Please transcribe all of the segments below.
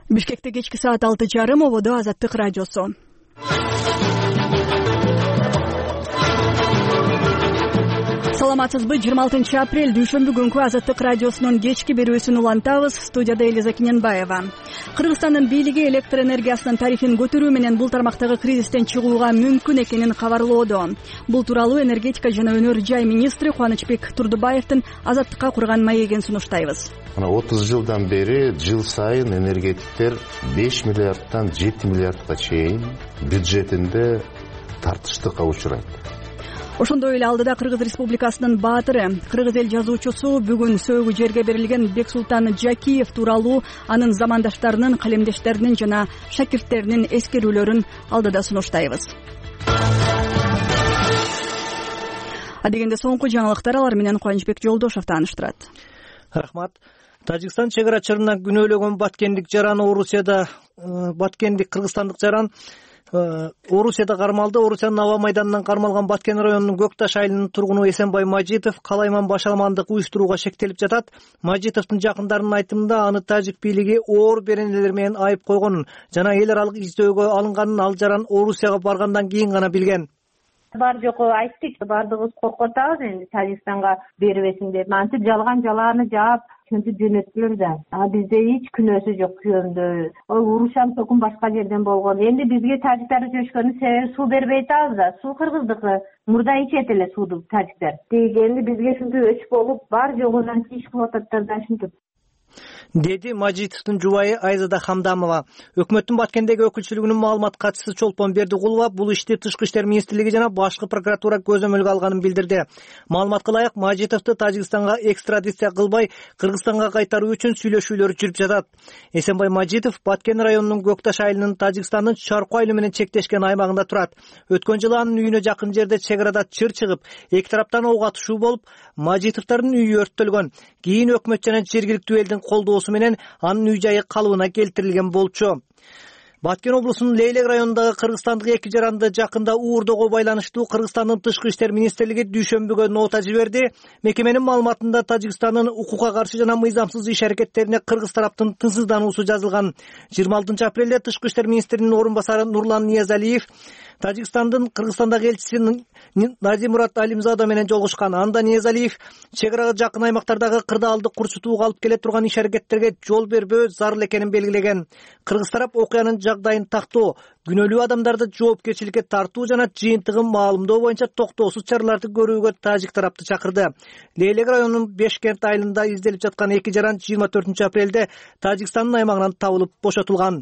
Бишкекте кечки саат 6:30 ободо Азаттык радиосу. Саламатсызбы? 26 апрель дүйшөмбү күнкү Азаттык радиосунун кечки берүүсүн улантабыз. Студияда Элиза Кененбаева. Кыргызстандын бийлиги электр энергиясынын тарифин көтөрүү менен бул тармактагы кризистен чыгууга мүмкүн экенин кабарлоодо. Бул тууралуу энергетика жана өнөр жай министри Кубанычбек Турдубаевдин Азаттыкка курган маегин сунуштайбыз. 30 жылдан бери жыл сайын энергетиктер 5 миллиардтан 7 миллиардга чейин бюджетинде тартыштыкка учурайт. Ошондой эле алдыда Кыргыз Республикасынын баатыры, кыргыз эл жазуучусу бүгүн сөөгү жерге берилген Бексултан Жакиев тууралуу анын замандаштарынын, калемдештеринин жана шакирттеринин эскерүүлөрүн алдыда сунуштайбыз. Адегенде соңку жаңылыктар алар менен Кубанычбек Жолдошов тааныштырат. Рахмат. Тажикстан чек ара чырына күнөөлөгөн баткендик жараны баткендик кыргызстандык жаран Орусияда кармалды. Орусиянын аба майданынан кармалган Баткен районунун Көкташ айылынын тургуну Эсенбай Мажитов калайман башаламандык уюштурууга шектелип жатат. Мажитовдун жакындарынын айтымында аны тажик бийлиги оор беренелер менен айып койгонун жана эл аралык издөөгө алынганын ал жаран Орусияга баргандан кийин гана билген. Бар жоку айттык, баардыгыбыз коркуп атабыз энди Тажикстанга бербесин деп. Антип жалганы жаап чөнтүп жөнөттүлөр да. Бизде эч күнөөсү жок күйөөмдө. Урушам токун башка жерден болгон. Энди бизге тажиктар чөчкөнүн себеби суу бербей атабыз да. Суу кыргыздыкы. Мурда ичет эле сууду тажиктар. Энди бизге ушинтип өч болуп бар жогунан иш кылып ататтар да ушинтип. Деди Мажитовдун жубайы Айзада Хамдамова. Өкмөттүн Баткендеги өкүлчүлүгүнүн маалымат катчысы Чолпон Бердигулова бул ишти Тышкы иштер министрлиги жана башкы прокуратура көзөмөлгө алганын билдирди. Маалыматка ылайык, Мажитовду Тажикстанга экстрадиция кылбай Кыргызстанга кайтаруу үчүн сүйлөшүүлөр жүрүп жатат. Эсенбай Мажитов Баткен районунун Көкташ айылынын Тажикстандын Чарку айылы менен чектешкен аймагында турат. Өткөн жылы анын үйүнө жакын жерде чек арада чыр чыгып, эки тараптан ого атышуу болуп, Мажитовдордун үйү өрттөлгөн. Кийин өкмөт жана жергиликтүү элдин колдоосу менен анын үй жайы калыбына келтирилген болчу. Баткен облусунун Лейлек районундагы кыргызстандык эки жаранды жакында уурдоого байланыштуу Кыргызстандын Тышкы иштер министрлиги дүйшөмбүгө нота жиберди. Мекеменин маалыматында Тажикстандын укукка каршы жана мыйзамсыз иш аракеттерине кыргыз тараптын тынчсыздануусу жазылган. 26 апрелде Тышкы иштер министринин орун басары Нурлан Ниязалиев Тажикстандын Кыргызстандагы элчиси Назимурат Алимзада менен жолугушкан. Анда Ниязалиев чек арага жакын аймактардагы кырдаалды курчутууга алып келе турган иш аракеттерге жол бербөө зарыл экенин белгилеген. Кыргыз тарап окуянын жагдайын тактоо, күнөөлүү адамдарды жоопкерчиликке тартуу жана жыйынтыгын маалымдоо боюнча токтоосуз чараларды көрүүгө тажик тарапты чакырды. Лейлек районунун Бешкент айылында изделип жаткан эки жаран 24 апрелде Тажикстандын аймагынан табылып бошотулган.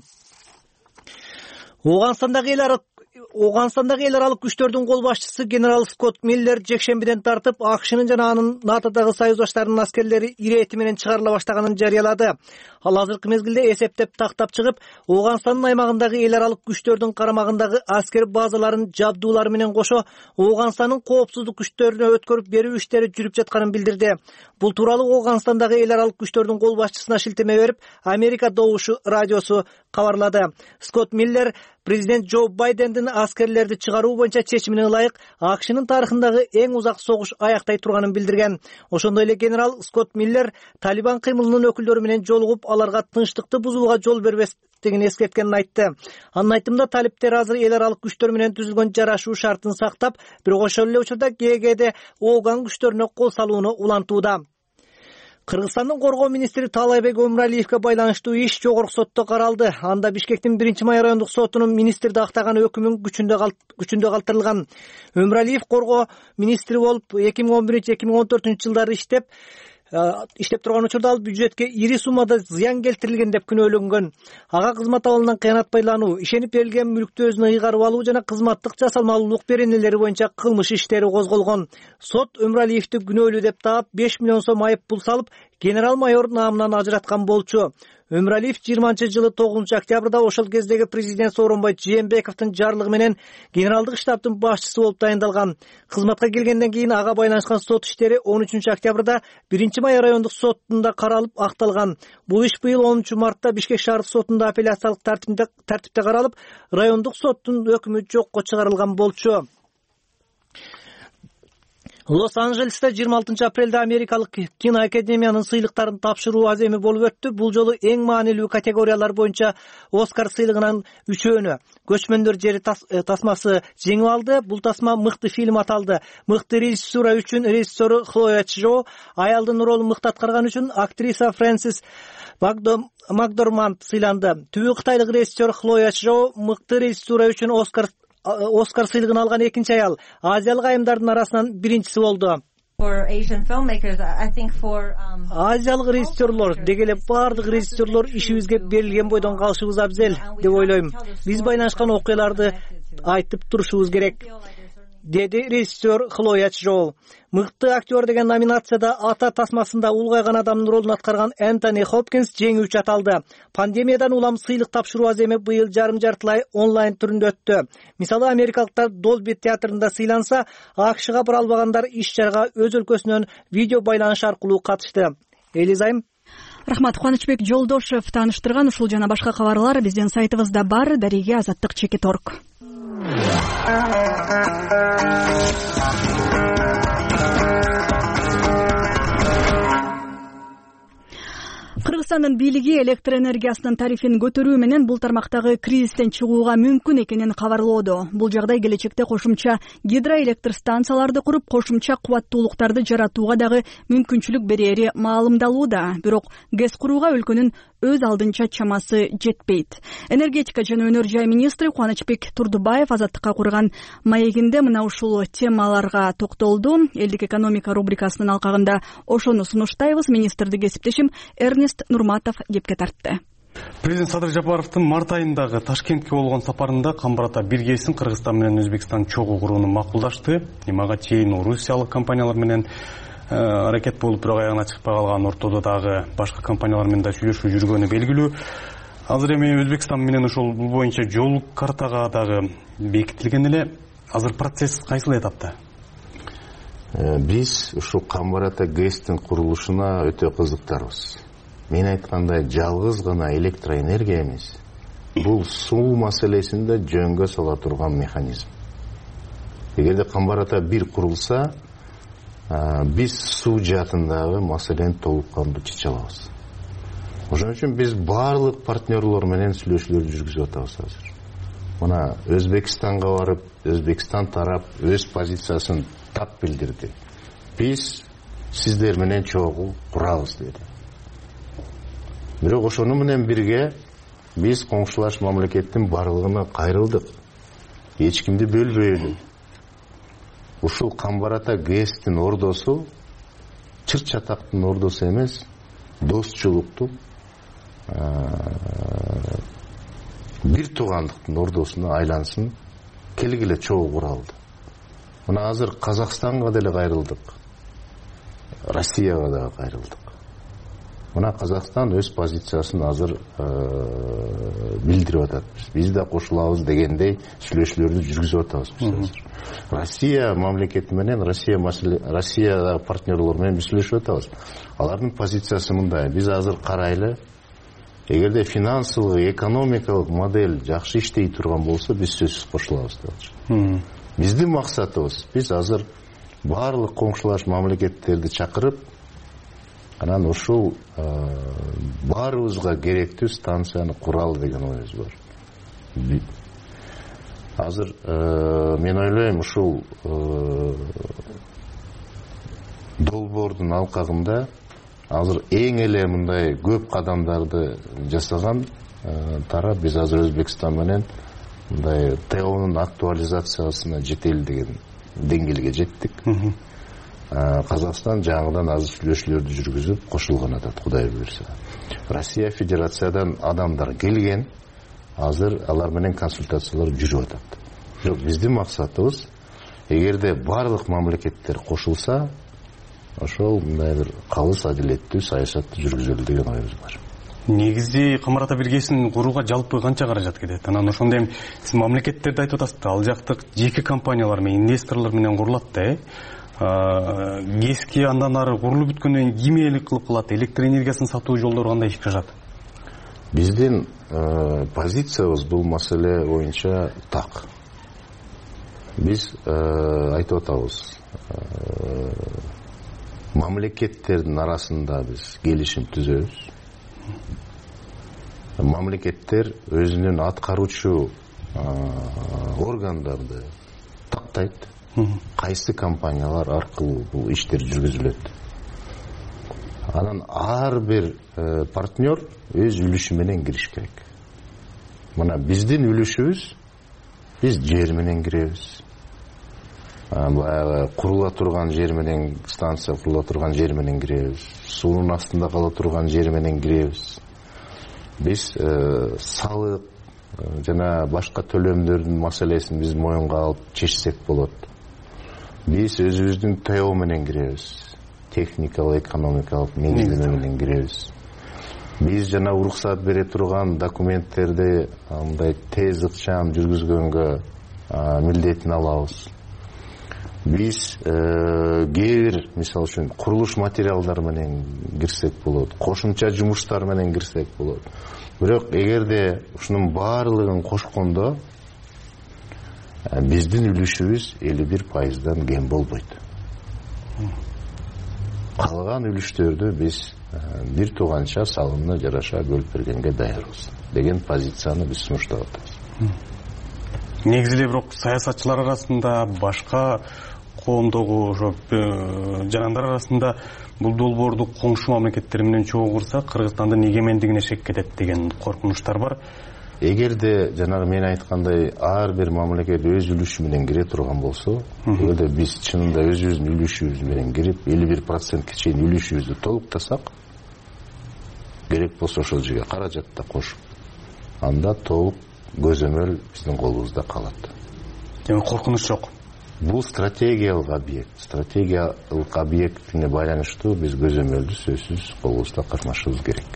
Оганстандагы эл аралык күчтөрдүн кол башчысы генерал Скотт Миллер жекшембиден тартып АКШнын жана анын НАТОдогу союздаштарынын аскерлери ирети менен чыгарыла баштаганын жарыялады. Ал азыркы мезгилде эсептеп тактап чыгып, Оганстандын аймагындагы эл аралык күчтөрдүн карамагындагы аскер базаларын жабдуулары менен кошо Оганстандын коопсуздук күчтөрүнө өткөрүп берүү иштери жүрүп жатканын билдирди. Бул тууралуу Оганстандагы эл аралык күчтөрдүн кол башчысына шилтеме берип, Америка Добушу радиосу кабарлады. Скотт Миллер президент Джо Байдендин аскерлерди чыгаруу боюнча чечимине ылайык АКШнын тарыхындагы эң узак согуш аяктай турганын билдирген. Ошондой эле генерал Скотт Миллер Талибан кыймылынын өкүлдөрү менен жолугуп, аларга тынчтыкты бузууга жол бербестигин эскерткенин айтты. Анын айтымында талиптер азыр эл аралык күчтөр менен түзүлгөн жарашуу шартын сактап, бирок ошол эле учурда КГБде Ооган күчтөрүнө кол салууну улантууда. Кыргызстандын коргоо министри Таалайбек Өмүралиевге байланыштуу иш жогорку сотто каралды. Анда Бишкектин 1-май райондук сотунун министрди актаган өкүмүн күчүндө калтырылган. Өмүралиев коргоо министри болуп 2011-2014 жылдары иштеп турган учурда ал бюджетке ири суммада зыян келтирилген деп күнөөлөнгөн. Ага кызмат абалынан кыянат байлануу, ишенип берилген мүлктү өзүнө ыйгарып алуу жана кызматтык жасалмалуулук беренелери боюнча кылмыш иштери козголгон. Сот Өмүралиевди күнөөлүү деп таап 5 миллион сом айып пул салып, генерал-майор наамынан ажыраткан болчу. Өмүралиев 20-жылы 9 октябрда ошол кездеги президент Сооронбай Жээнбековдун жарлыгы менен генералдык штабтын башчысы болуп дайындалган. Кызматка келгенден кийин ага байланышкан сот иштери 13 октябрда 1-май райондук сотунда каралып акталган. Бул иш быйыл 10 мартта Бишкек шаардык сотунда апелляциялык тартипте каралып, райондук соттун өкүмү жокко чыгарылган болчу. Лос-Анджелесте 26 апрелде Америкалык киноакадемиянын сыйлыктарын тапшыруу аземи болуп өттү. Бул жолу эң маанилүү категориялар боюнча Оскар сыйлыгынын үчөөнү Көчмөндөр жери тасмасы жеңип алды. Бул тасма мыкты фильм аталды. Мыкты режиссура үчүн режиссеру Хлоя Чжо, аялдын ролун мыкты аткарган үчүн актриса Фрэнсис Макдорманд сыйланды. Түбү кытайлык режиссер Хлоя Чжо мыкты режиссура үчүн Оскар сыйлыгын алган экинчи аял. Азиялык айымдардын арасынан биринчиси болду. Азиялык режиссерлор деги эле баардык режиссерлор ишибизге берилген бойдон калышыбыз абзел деп ойлойм. Биз байланышкан окуяларды айтып турушубуз керек, деди режиссер Хлоя Чжо. Мыкты актер деген номинацияда ата тасмасында улгайган адамдын ролун аткарган Энтони Хопкинс жеңүүчү аталды. Пандемиядан улам сыйлык тапшыруу аземи быйыл жарым-жартылай онлайн түрүндө өттү. Мисалы, америкалыктар Долби театрында сыйланса, АКШга бара албагандар иш-чарага өз өлкөсүнөн видео байланыш аркылуу катышты. Элизайм. Рахмат. Кубанычбек Жолдошев тааныштырган ушул жана башка кабарлар биздин сайтыбызда бар. Дареге Азаттык.org. Кыргызстандын бийлиги электр энергиясынын тарифин көтөрүү менен бул тармактагы кризистен чыгууга мүмкүн экенин кабарлоодо. Бул жагдай келечекте кошумча гидроэлектр станцияларды куруп, кошумча кубаттуулуктарды жаратууга дагы мүмкүнчүлүк берери маалымдалууда. Бирок ГЭС курууга өлкөнүн өз алдынча чамасы жетпейт. Энергетика жана өнөр жай министри Кубанычбек Турдубаев Азаттыкка курган маегинде мына ушул темаларга токтолду. Элдик экономика рубрикасынын алкагында ошону сунуштайбыз. Министрди кесиптешим Эрнест Нурматов кепке тартты. Президент Садыр Жапаровдун март айындагы Ташкентке болгон сапарында Камбарата биргесин Кыргызстан менен Өзбекстан чогуу курууну макулдашты. Мага чейин Русиялык компаниялар менен аракет болуп, бирок аягына чыкпай калган, ортодо дагы башка компаниялар менен да сүйлөшүү жүргөнү белгилүү. Азыр эми Өзбекстан менен ошол бул боюнча жол картага дагы бекитилген эле. Азыр процесс кайсыл этапта? Биз ушул Камбарата ГЭСтин курулушуна өтө кызыктарбыз. Мен айткандай, жалгыз гана электроэнергия эмес. Бул суу маселесинде жөнгө сала турган механизм. Эгерде Камбарата 1 курулса, биз суу жаатындагы маселени толук кандуу чече алабыз. Ошон үчүн биз баардык партнерлор менен сүйлөшүүлөрдү жүргүзүп атабыз азыр. Мына Өзбекстанга барып, Өзбекстан тарап өз позициясын тап билдирди. Биз сиздер менен чогуу курабыз деди. Бирок ошону менен бирге биз коңшулаш мамлекеттин барлыгына кайрылдык. Эч кимди бөлбөйлү. Ушул Камбарата ГЭСтин ордосу чыр чатактын ордосу эмес, достчулуктук, бир туугандыктын ордосуна айлансын, келгиле чогуу куралды. Мына азыр Казакстанга деле кайрылдык, Россияга да кайрылдык. Мына Казакстан өз позициясын азыр билдирип атат. Биз да кошулабыз дегендей сүйлөшүүлөрдү жүргүзүп атабыз. Россия мамлекети менен, Россия партнерлор менен биз сүйлөшүп атабыз. Алардын позициясы мындай: биз азыр карайлы, эгерде финансылык, экономикалык модель жакшы иштей турган болсо, биз сөзсүз кошулабыз деп. Биздин максатыбыз, биз азыр баардык коңшулаш мамлекеттерди чакырып, анан ушул баарыбызга керектүү станцияны куралы деген оюбуз бар. Азыр мен ойлойм, ушул долбоордун алкагында азыр эң эле мындай көп кадамдарды жасаган тарап биз азыр Өзбекстан менен мындай ТОнун актуализациясына жетели деген деңгээлге жеттик. Казакстан жаңыдан азыр сүйлөшүүлөрдү жүргүзүп кошулган атат, Кудай буйрса. Россия Федерациядан адамдар келген, азыр алар менен консультациялар жүрүп атат. Бирок биздин максатыбыз, эгерде бардык мамлекеттер кошулса, ошол мындай бир калыс адилеттүү саясатты жүргүзөлү деген оюбуз бар. Негизи Камбарата биргесин курууга жалпы канча каражат кетет? Анан ошондо эми сиз мамлекеттерди айтып атасыз да, ал жактык жеке компаниялар менен, инвесторлор менен курулат да, ГЭСке андан ары курулуп бүткөндөн кийин ким ээлик кылып калат? Электр энергиясын сатуу жолдору кандай ишке ашат? Биздин позициябыз бул маселе боюнча так. Биз айтып атабыз, мамлекеттердин арасында биз келишим түзөбүз. Мамлекеттер өзүнүн аткаруучу органдарды тактайт. Кайсы компаниялар аркылуу бул иштер жүргүзүлөт. Анан ар бир партнер өз үлүшү менен кириш керек. Мына биздин үлүшүбүз, биз жер менен киребиз. Баягы курула турган жер менен, станция курула турган жер менен киребиз. Суунун астында кала турган жер менен киребиз. Биз салык жана башка төлөмдөрдүн маселесин биз моюнга алып чечсек болот. Биз өзүбүздүн ТО менен киребиз. Техникалык, экономикалык негиздеме менен киребиз. Биз жана уруксат бере турган документтерди андай тез ыкчам жүргүзгөнгө милдетин алабыз. Биз кээ бир, мисалы үчүн, курулуш материалдар менен кирсек болот, кошумча жумуштар менен кирсек болот. Бирок эгерде ушунун баардыгын кошкондо биздин үлүшүбүз 51%дан кем болбойт. Калган үлүштөрдү биз бир тууганча салымына жараша бөлүп бергенге даярбыз деген позицияны биз сунуштап атабыз. Негизи эле бирок саясатчылар арасында, башка коомдогу ошо жарандар арасында бул долбоорду коңшу мамлекеттер менен чогуу курса Кыргызстандын эгемендигине шек кетет деген коркунучтар бар. Эгерде жанагы мен айткандай ар бир мамлекет өз үлүшү менен кире турган болсо, эгерде биз чынында өзүбүздүн үлүшүбүз менен кирип 51%ке чейин үлүшүбүздү толуктасак, керек болсо ошол жерге каражат да кошуп, анда толук көзөмөл биздин колубузда калат. Демек коркунуч жок. Бул стратегиялык объект. Стратегиялык объектине байланыштуу биз көзөмөлдү сөзсүз колубузда кармашыбыз керек.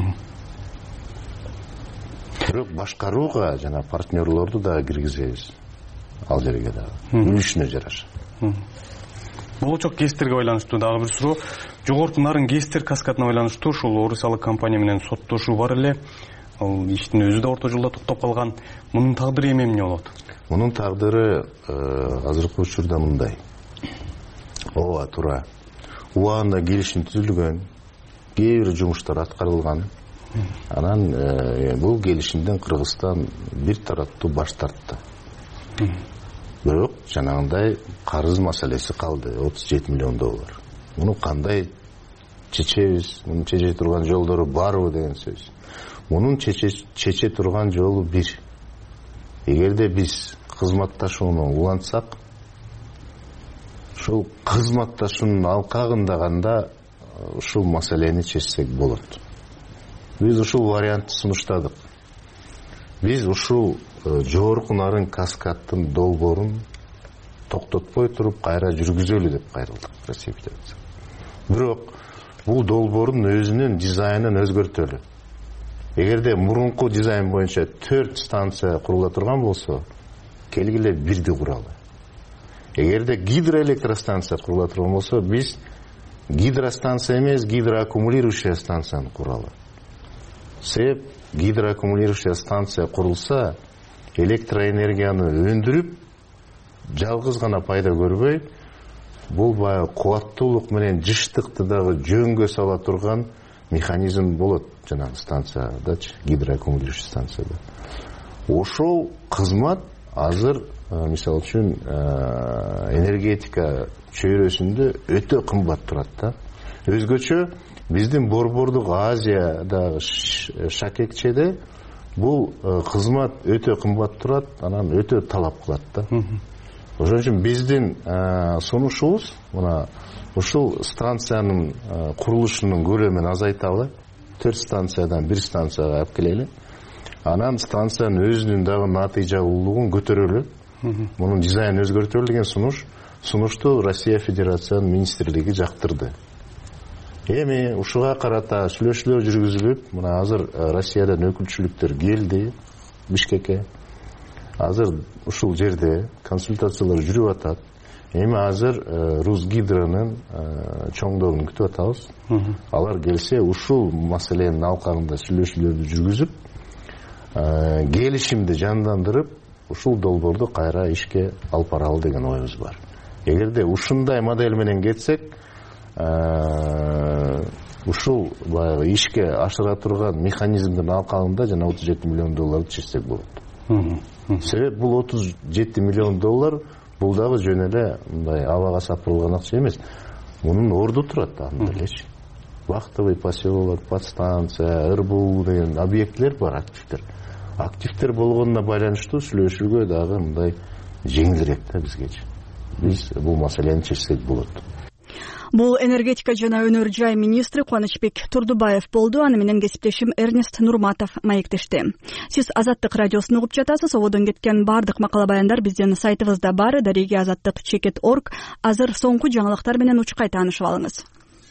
Бирок башкарууга жана партнерлорду да киргизебиз. Ал жерге да үлүшүнө жараша. Болочок ГЭСтерге байланыштуу дагы бир суроо. Жогорку нарын ГЭСтер каскадына байланыштуу ушул орусиялык компания менен соттошуу бар эле. Ал иштин өзү да орто жолдо токтоп калган. Мунун тагдыры эмне болот? Мунун тагдыры азыркы учурда мындай. Ооба, туура. Убагында келишим түзүлгөн, кээ бир жумуштар аткарылган. Анан бул келишимден Кыргызстан бир тараптуу баш тартты. Бирок жанагындай карыз маселеси калды, $37 миллион. Муну кандай чечебиз? Муну чече турган жолдору барбы деген сөз. Мунун чече турган жолу бир. Эгерде биз кызматташууну улантсак, ушул кызматташуунун алкагында гана ушул маселени чечсек болот. Биз ушул вариантты сунуштадык. Биз ушул жогорку нарын каскаддын долбоорун токтотпой туруп кайра жүргүзөлү деп кайрылдык Россия Федерациясы. Бирок бул долбоордун өзүнүн дизайнын өзгөртөлү. Эгерде мурунку дизайн боюнча 4 станция курула турган болсо, келгиле бирди куралы. Эгерде гидроэлектростанция курула турган болсо, биз гидростанция эмес, гидроаккумулирующая станцияны куралы. Себеп гидроаккумулирующая станция курулса, электроэнергияны өндүрүп, жалгыз гана пайда көрбөй, бул баягы кубаттуулук менен жыштыкты дагы жөнгө сала турган механизм болот жанагы станциядачы, гидроаккумулирующая станцияда. Ошол кызмат азыр, мисалы үчүн, энергетика чөйрөсүндө өтө кымбат турат да. Өзгөчө биздин Борбордук Азиядагы Шакекчеде бул кызмат өтө кымбат турат, анан өтө талап кылат да. Ошон үчүн биздин сунушубуз мына ушул станциянын курулушунун көлөмүн азайталы, 4 станциядан 1 станцияга алып келели. Анан станциянын өзүнүн дагы натыйжалуулугун көтөрөлү. Мунун дизайнын өзгөртөлү деген сунушту Россия Федерациянын министрлиги жактырды. Эми ушуга карата сүйлөшүүлөр жүргүзүлүп, мына азыр Россиядан өкүлчүлүктөр келди Бишкекке. Азыр ушул жерде консультациялар жүрүп атат. Эми азыр Русгидронун чоңдорун күтүп атабыз. Алар келсе ушул маселенин алкагында сүйлөшүүлөрдү жүргүзүп, келишимди жандандырып, ушул долбоорду кайра ишке алып баралы деген оюбуз бар. Эгерде ушундай модель менен кетсек, ушул баягы ишке ашыра турган механизмдин алкагында жана $37 миллион чечсек болот. Себеп бул $37 миллион бул дагы жөн эле мындай абага сапырылган акча эмес. Мунун орду турат анда элечи. Вахтовый поселок, подстанция, РБУ деген объекттер бар, активдер. Активдер болгонуна байланыштуу сүйлөшүүгө дагы мындай жеңилирээк да бизгечи. Биз бул маселени чечсек болот. Бул энергетика жана өнөр жай министри Кубанычбек Турдубаев болду. Аны менен кесиптешим Эрнест Нурматов маектешти. Сиз Азаттык радиосун угуп жатасыз. Ободон кеткен бардык макала баяндар биздин сайтыбызда бар. Дареги azаттык.org. Азыр соңку жаңылыктар менен учкай таанышып алыңыз.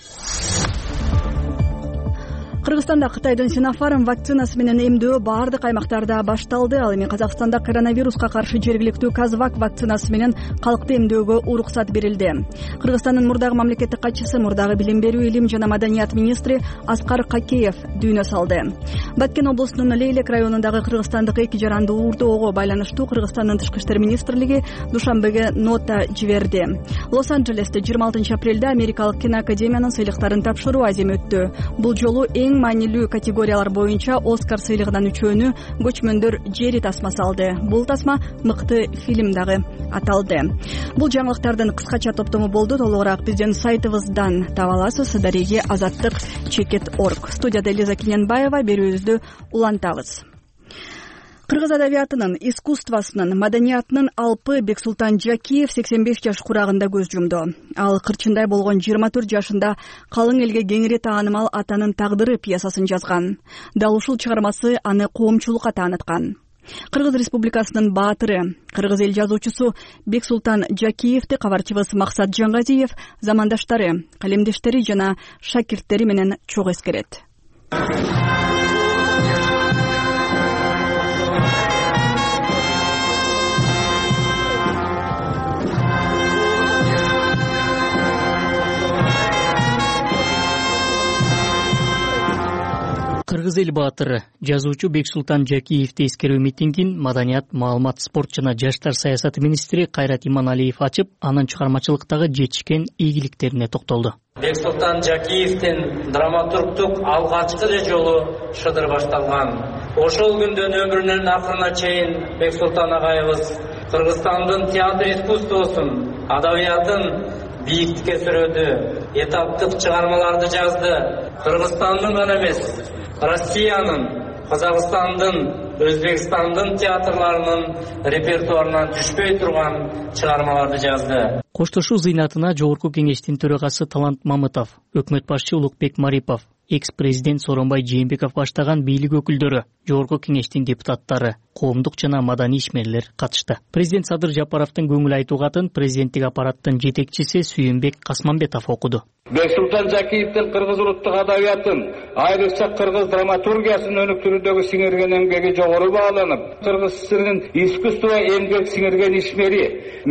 Кыргызстанда Кытайдын Sinopharm вакцинасы менен эмдөө бардык аймактарда башталды. Ал эми Казакстанда коронавируска каршы жергиликтүү Казвак вакцинасы менен калкты эмдөөгө уруксат берилди. Кыргызстандын мурдагы мамлекеттик катчысы, мурдагы билим берүү, илим жана маданият министри Аскар Какеев дүйнө салды. Баткен облусунун Лейлек районундагы кыргызстандык эки жаранды уурдоого байланыштуу Кыргызстандын тышкы иштер министрлиги Душанбеге нота жиберди. Лос-Анджелесте 26 апрелде Америкалык киноакадемиянын сыйлыктарын тапшыруу аземи өттү. Бул жолу эң маанилүү категориялар боюнча Оскар сыйлыгынан үчөөнү көчмөндөр жери тасмасы алды. Бул тасма мыкты фильм дагы аталды. Бул жаңылыктардын кыскача топтому болду. Толугураак биздин сайтыбыздан таба аласыз. Дареги azаттык.org. Студияда Элиза Киненбаева, берүүбүздү улантабыз. Кыргыз адабиятынын, искусствосунун, маданиятынын алпы Бексултан Жакиев 85 жаш курагында көз жумду. Ал кырчындай болгон 24 жашында калың элге кеңири таанымал Атанын тагдыры пьесасын жазган. Дал ушул чыгармасы аны коомчулукка тааныткан. Кыргыз Республикасынын баатыры, кыргыз эл жазуучусу Бексултан Жакиевди кабарчыбыз Максат Жаңгазиев замандаштары, калемдештери жана шакирттери менен чогуу эскерет. Кыргыз эл баатыры, жазуучу Бексултан Жакиевди эскерүү митингин маданият, маалымат, спорт жана жаштар саясаты министри Кайрат Иманалиев ачып, анын чыгармачылыктагы жетишкен ийгиликтерине токтолду. Бексултан Жакиевдин драматургдук алгачкы эле жолу шыдыр башталган. Ошол күндөн өмүрүнүн акырына чейин Бексултан агайыбыз Кыргызстандын театр искусствосун, адабиятын бийиктикке сүрөдү, этаптык чыгармаларды жазды. Кыргызстандын гана эмес, Россиянын, Казакстандын, Өзбекстандын театрларынын репертуарынан түшпөй турган чыгармаларды жазды. Коштошуу зыйнатына Жогорку кеңештин төрагасы Талант Мамытов, өкмөт башчы Улукбек Марипов, экс-президент Сооронбай Жээнбеков баштаган бийлик өкүлдөрү, Жогорку кеңештин депутаттары, коомдук жана маданий ишмерлер катышты. Президент Садыр Жапаровдун көңүл айтуу катын президенттик аппараттын жетекчиси Сүйүнбек Касманбетов окуду. Бексултан Жакиевдин кыргыз улуттук адабиятын, айрыкча кыргыз драматургиясын өнүктүрүүдөгү сиңирген эмгеги жогору бааланып, кыргыз ССРнин искусство эмгек сиңирген ишмери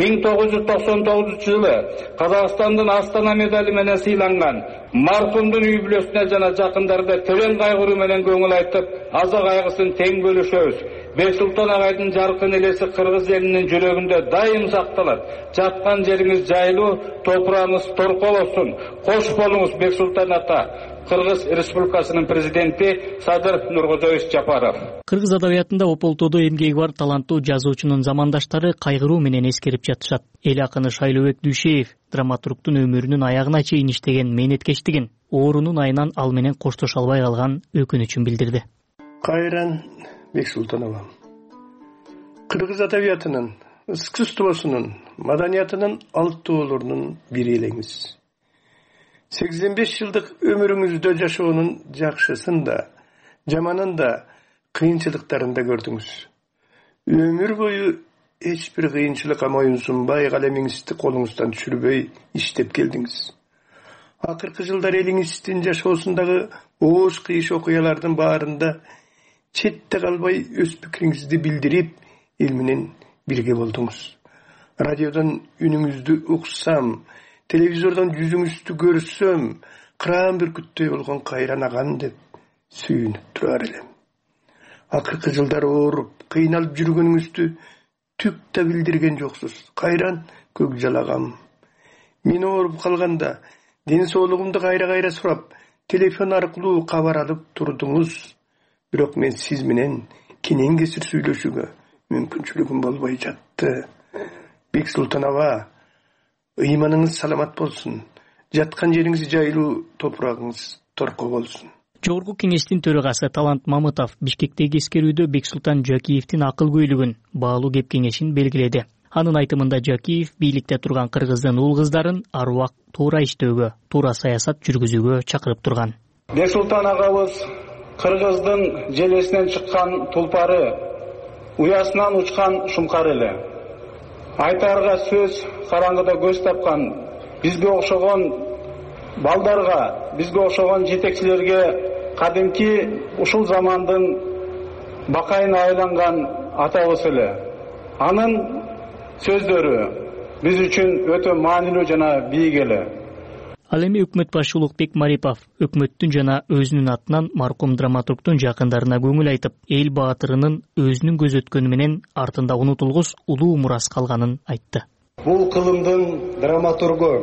1999 жылы Казакстандын Астана медали менен сыйланган. Маркумдун үй бүлөсүнө жана жакындарына терең кайгыруу менен көңүл айтып, аза кайгысын тең бөлүшөбүз. Бексултан агайдын жаркын элеси кыргыз элинин жүрөгүндө дайым сакталат. Жаткан жериңиз жайлуу, топурагыңыз торколосун. Кош болуңуз Бексултан ата. Кыргыз Республикасынын президенти Садыр Нуркожоевич Жапаров. Кыргыз адабиятында ополтоодо эмгеги бар таланттуу жазуучунун замандаштары кайгыруу менен эскерип жатышат. Эл акыны Шайлообек Дүйшеев драматургтун өмүрүнүн аягына чейин иштеген мээнеткечтигин, оорунун айынан ал менен коштоша албай калган өкүнүчүн билдирди. Кайран Бексултан агам. Кыргыз адабиятынын, искусствосунун, маданиятынын алтоолорунун бири элеңиз. 85 жылдык өмүрүңүздө жашоонун жакшысын да, жаманын да, кыйынчылыктарын да көрдүңүз. Өмүр бою эч бир кыйынчылыкка моюнсунбай, калемиңизди колуңуздан түшүрбөй иштеп келдиңиз. Акыркы жылдар элиңиздин жашоосундагы ооз кыйыш окуялардын баарында четте калбай өз пикириңизди билдирип, эл менен бирге болдуңуз. Радиодон үнүңүздү уксам, телевизордон жүзүңүздү көрсөм, кыран бүркүттөй болгон Кайран агам деп сүйүнүп турар элем. Акыркы жылдар ооруп, кыйналып жүргөнүңүздү түк да билдирген жоксуз. Кайран Көкжал агам, Мен ооруп калганда ден соолугумду кайра сурап, телефон аркылуу кабар алып турдуңуз. Бирок мен сиз менен кенен кесир сүйлөшүүгө мүмкүнчүлүгүм болбой жатты. Бексултан аба, ыйманыңыз саламат болсун. Жаткан жериңиз жайлуу, топурагыңыз торко болсун. Жогорку кеңештин төрагасы Талант Мамытов Бишкектеги эскерүүдө Бексултан Жакиевдин акыл-көйлүгүн, баалуу кеп кеңешин белгиледи. Анын айтымында Жакиев бийликте турган кыргыздын уул кыздарын ар убакыт туура иштөөгө, туура саясат жүргүзүүгө чакырып турган. Бексултан агабыз кыргыздын желесинен чыккан тулпары, уясынан учкан шумкар эле. Айтарга сөз караңгыда көз тапкан бизге окшогон балдарга, бизге окшогон жетекчилерге кадимки ушул замандын бакайына айланган атабыз эле. Анын сөздөрү биз үчүн өтө маанилүү жана бийик эле. Ал эми өкмөт башы Улукбек Марипов өкмөттүн жана өзүнүн атынан маркум драматургдун жакындарына көңүл айтып, эл баатырынын өзүнүн көз өткөнү менен артында унутулгус улуу мурас калганын айтты. Бул кылымдын драматургу,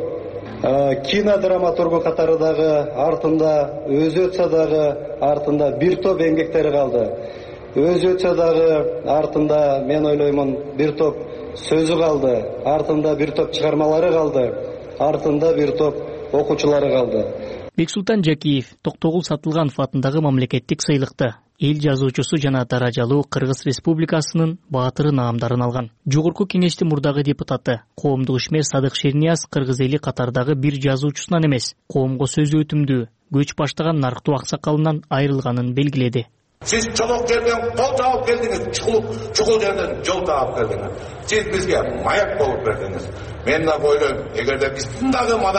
кинодраматургу катары дагы артында, өзү өтсө дагы артында бир топ эмгектери калды. Өзү өтсө дагы артында, мен ойлоймун, бир топ сөзү калды, артында бир топ чыгармалары калды, артында бир топ окуучулары калды. Бексултан Жакиев Токтогул Сатылганов атындагы мамлекеттик сыйлыкты эл жазуучусу жана даражалуу Кыргыз Республикасынын баатыры наамдарын алган. Жогорку кеңештин мурдагы депутаты, коомдук ишмер Садык Шернияз кыргыз эли катардагы бир жазуучусунан эмес, коомго сөз өтүмдүү, көч баштаган нарктуу аксакалынан айрылганын белгиледи. Siz çoluk yerden kol tağıp geldiniz, çukul yerden yol tağıp geldiniz. Siz bizge mayak bolup verdiniz. Men de koyuyorum, eğer de bizdin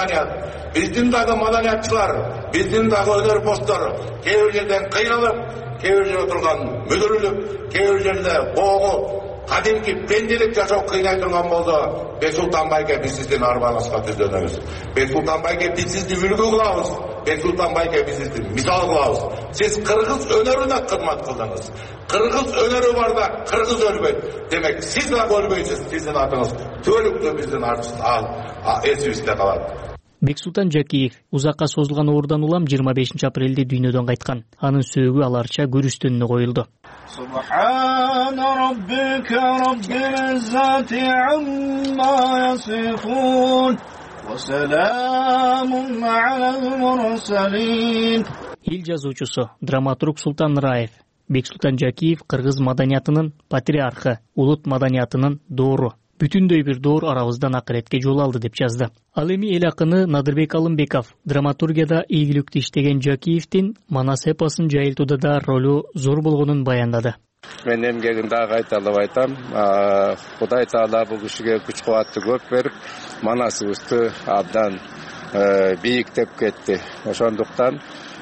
dağı madaniyatçılar, bizdin dağı öner postları, kevir yerden kıynalıp, kevir yerde oturgan müdürülük, kevir yerde boğu, kadimki pendilik yaşap kıynay durgan boldu. Beksultan Bayke biz sizden arbalasqa tüzdönümüz. Beksultan Bayke biz sizdi ülgü kılavuz. Beksultan Bayke biz sizdi misal kılavuz. Siz Kırgız önerine kırmat kıldınız. Kırgız öneri var da Kırgız ölbey. Demek siz de ölbeysiz, sizin adınız. Tölüktü bizden esübüzde kalar. Бексултан Жакиев узакка созулган оорудан улам 25 апрелде дүйнөдөн кайткан. Анын сөөгү аларча көрүстөнүнө коюлду. Субхана роббика роббил иззати амма ясифун ва саламун алал мурсалин. Эл жазуучусу драматург Султан Раев Бексултан Жакиев кыргыз маданиятынын патриархы, улут маданиятынын доору. Бүтүндөй бир доор арабыздан акыретке жол алды деп жазды. Ал эми эл акыны Надырбек Алымбеков драматургияда ийгиликтүү иштеген Жакиевдин Манас эпосун жайылтууда да ролу зор болгонун баяндады. Мен эмгегин дагы айталып айтам. Кудай Таала бул кишиге күч кубатты көп берип, Манасыбызды абдан бийиктеп кетти. Ошондуктан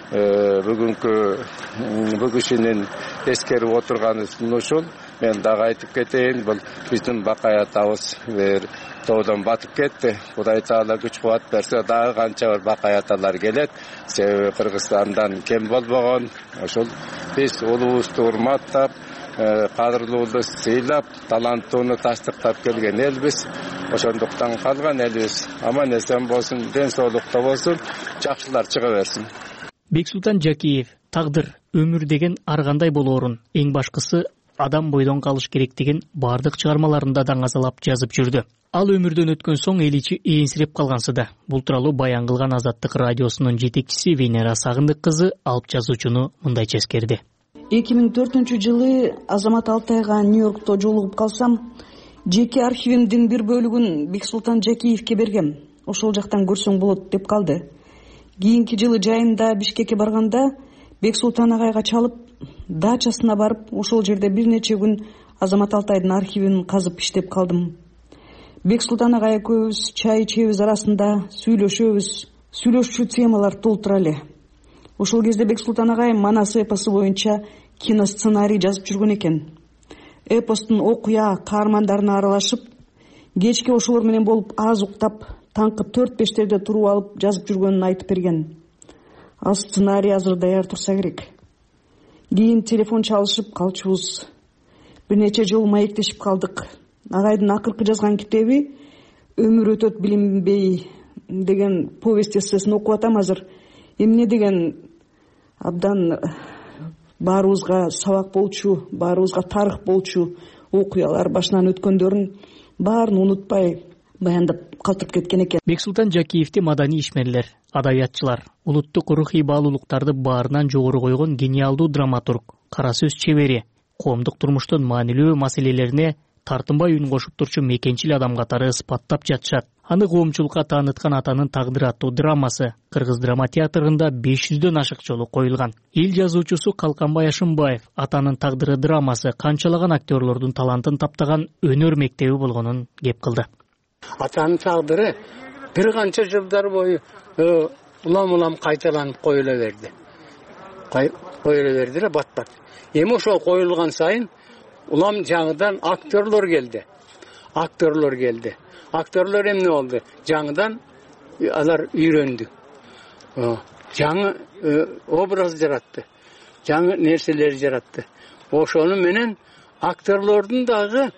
бүгүнкү кишинин эскерип отурганы ушул. Мен дагы айтып кетейин, бул биздин бакай атабыз тоодон батып кетти. Кудай Таала күч кубат берсе, дагы канча бир бакай аталар келет. Себеби Кыргызстандан кем болбогон. Ошол биз улуубузду урматтап, кадырлуулукту сыйлап, таланттууну тастыктап келген элбиз. Ошондуктан калган элибиз аман эсен болсун, ден соолукта болсун, жакшылар чыга берсин. Бексултан Жакиев тагдыр, өмүр деген ар кандай болоорун, эң башкысы адам бойдон калыш керектигин бардык чыгармаларында даңазалап жазып жүрдү. Ал өмүрдөн өткөн соң эл ичи ээнсирип калгансыды. Бул тууралуу баян кылган Азаттык радиосунун жетекчиси Венера Сагындык кызы алып жазуучуну мындайча эскерди. 2004-жылы Азамат Алтайга Нью-Йоркто жолугуп калсам, жеке архивимдин бир бөлүгүн Бексултан Жакиевке бергем. Ошол жактан көрсөң болот деп калды. Кийинки жылы жайында Бишкекке барганда Бексултан агайга чалып, дачасына барып, ошол жерде бир нече күн Азамат Алтайдын архивин казып иштеп калдым. Бексултан агай экөөбүз чай ичебиз арасында сүйлөшчү темалар толтура эле. Ошол кезде Бексултан агай Манас эпосу боюнча кино сценарий жазып жүргөн экен. Эпостун окуя каармандарына аралашып, кечке ошолор менен болуп аз уктап, таңкы 4-5 туруп алып жазып жүргөнүн айтып берген. Ал сценарий азыр даяр турса керек. Кийин телефон чалышып калчубуз. Бир нече жолу маектешип калдык. Агайдын акыркы жазган китеби «Өмүр өтөт билинбей» деген повесть эссесин окуп атам азыр. Эмне деген абдан баарыбызга сабак болчу, баарыбызга тарых болчу окуялар, башынан өткөндөрүн баарын унутпай баяндап калтырып кеткен экен. Бексултан Жакиевди маданий ишмерлер, адабиятчылар, улуттук рухий баалуулуктарды баарынан жогору койгон гениалдуу драматург, кара сөз чебери, коомдук турмуштун маанилүү маселелерине тартынбай үн кошуп турчу мекенчил адам катары ыспаттап жатышат. Аны коомчулукка тааныткан атанын тагдыры аттуу драмасы Кыргыз драма театрында 500дөн ашык жолу коюлган. Эл жазуучусу Калканбай Ашымбаев атанын тагдыры драмасы канчалаган актерлордун талантын таптаган өнөр мектеби болгонун кеп кылды. Атанын тагдыры бир канча жылдар бою улам кайталанып коюла берди. Коюла берди эле бат-бат. Эми ошол коюлган сайын улам жаңыдан актерлор келди. Актерлор эмне болду? Жаңыдан алар үйрөндү. Жаңы образ жаратты. Жаңы нерселер жаратты. Ошону менен актерлордун дагы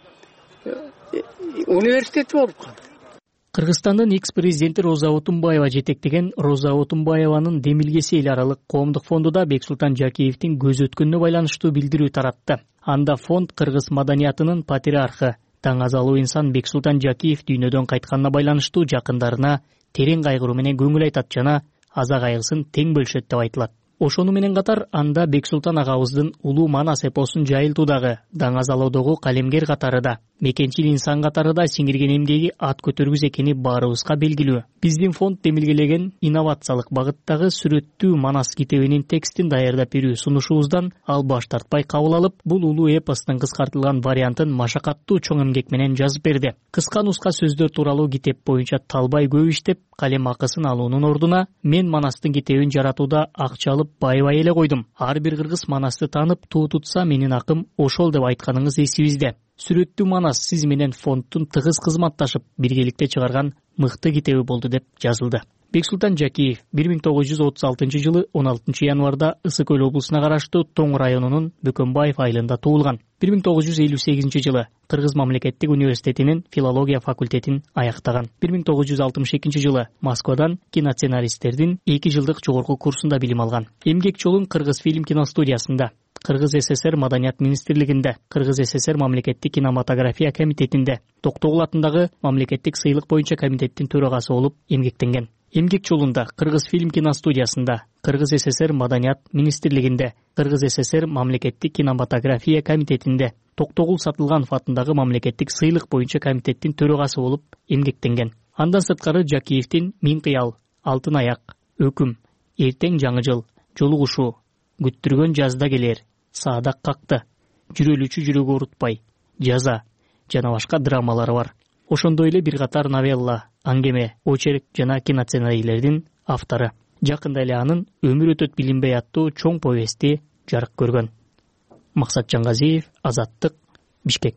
университети болуп калды. Кыргызстандын экс-президенти Роза Отунбаева жетектеген Роза Отунбаеванын демилгеси эл аралык коомдук фондуда Бексултан Жакиевдин көз өткөнүнө байланыштуу билдирүү таратты. Анда фонд кыргыз маданиятынын патриархы, таңазалуу инсан Бексултан Жакиев дүйнөдөн кайтканына байланыштуу жакындарына терең кайгыруу менен көңүл айтат жана аза кайгысын тең бөлүшөт деп айтылат. Ошону менен катар анда Бексултан агабыздын улуу Манас эпосун жайылтуудагы, даңазалоодогу калемгер катары да, мекенчил инсан катары да сиңирген эмгеги ат көтөргүз экени баарыбызга белгилүү. Биздин фонд демилгелеген инновациялык багыттагы сүрөттүү Манас китебинин текстин даярдап берүү сунушубуздан ал баш тартпай кабыл алып, бул улуу эпостун кыскартылган вариантын машакаттуу чоң эмгек менен жазып берди. Кыска нуска сөздөр тууралуу китеп боюнча талбай көп иштеп, калем акысын алуунун ордуна мен Манастын китебин жаратууда акча алып байбай эле койдум. Ар бир кыргыз Манасты таанып, туу тутса менин акым ошол деп айтканыңыз эсибизде. Сүрөттүү Манас сиз менен фондтун тыгыз кызматташып, биргеликте чыгарган мыкты китеби болду деп жазылды. Бексултан Жакиев 1936 жылы 16 январда Ысык Көл облусуна караштуу Тоң районунун Бөкөнбаев айылында туулган. 1958 жылы Кыргыз мамлекеттик университетинин филология факультетин аяктаган. 1962 жылы Москвадан киносценаристтердин 2 жылдык жогорку курсунда билим алган. Эмгек жолун Кыргыз фильм киностудиясында, Кыргыз СССР Маданият министрлигинде, Кыргыз СССР мамлекеттик кинематография комитетинде, Токтогул атындагы мамлекеттик сыйлык боюнча комитеттин төрагасы болуп эмгектенген. Эмгек жолунда Кыргыз фильм киностудиясында, Кыргыз СССР Маданият министрлигинде, Кыргыз СССР мамлекеттик кинематография комитетинде, Токтогул Сатылганов атындагы мамлекеттик сыйлык боюнча комитеттин төрагасы болуп эмгектенген. Андан сырткары Жакиевдин Миң кыял, Алтын аяк, Өкүм, Эртең жаңы жыл, Жолугушуу, Күттүргөн жазда келер, Саадак какты, Жүрөлүүчү жүрөгү урутпай, Жаза жана башка драмалары бар. Ошондой эле бир катар новелла, аңгеме, очерк жана киносценарийлердин автору. Жакында эле анын Өмүр өтөт билинбей аттуу чоң повести жарык көргөн. Максат Жаңгазиев, Азаттык, Бишкек.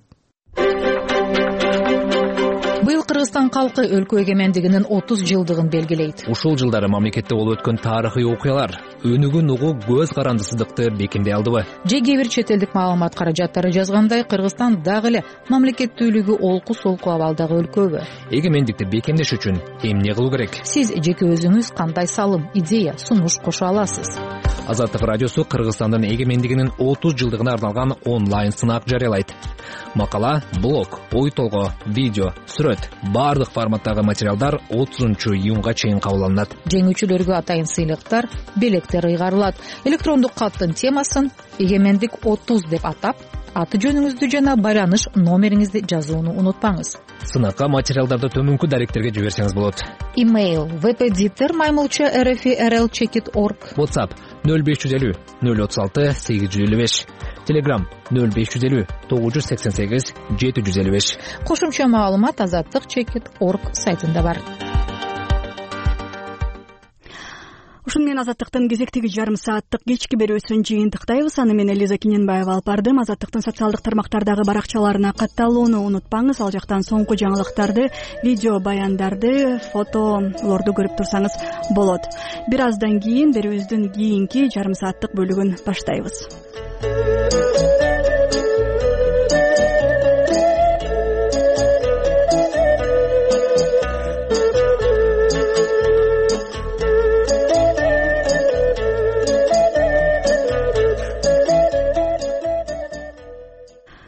Быйыл Кыргызстан калкы өлкө эгемендигинин 30 жылдыгын белгилейт. Ушул жылдары мамлекетте болуп өткөн тарыхый окуялар өнүгүн угуу көз карандысыздыкты бекемдей алдыбы? Же кээ бир чет элдик маалымат каражаттары жазгандай, Кыргызстан дагы эле мамлекеттүүлүгү олку-солку абалдагы өлкөбү? Эгемендикти бекемдеш үчүн эмне кылуу керек? Сиз жеке өзүңүз кандай салым, идея, сунуш кошо аласыз? Азаттык радиосу Кыргызстандын эгемендигинин 30 жылдыгына арналган онлайн сынак жарыялайт. Макала, блог, ой толгоо, видео, сүрөт, бардык форматтагы материалдар 30-июнга чейин кабыл алынат. Жеңүүчүлөргө атайын сыйлыктар, белектер ыйгарылат. Электрондук калптын темасын эгемендик 30 деп атап, аты жөнүңүздү жана байланыш номериңизди жазууну унутпаңыз. Сынакка материалдарды төмөнкү даректерге жиберсеңиз болот. Имейл vpeditor@rl.org. WhatsApp 0550 036 855. Telegram 0550 988 755. Кошумча маалымат azatlyk.org сайтында бар. Ушун менен Азаттыктын кезектеги жарым сааттык кечки берүүсүн жыйынтыктайбыз. Аны менен Элиза Кененбаева алып бардым. Азаттыктын социалдык тармактардагы баракчаларына катталууну унутпаңыз. Ал жактан соңку жаңылыктарды, видео баяндарды, фотолорду көрүп турсаңыз болот. Бир аздан кийин берүүбүздүн кийинки жарым сааттык бөлүгүн баштайбыз.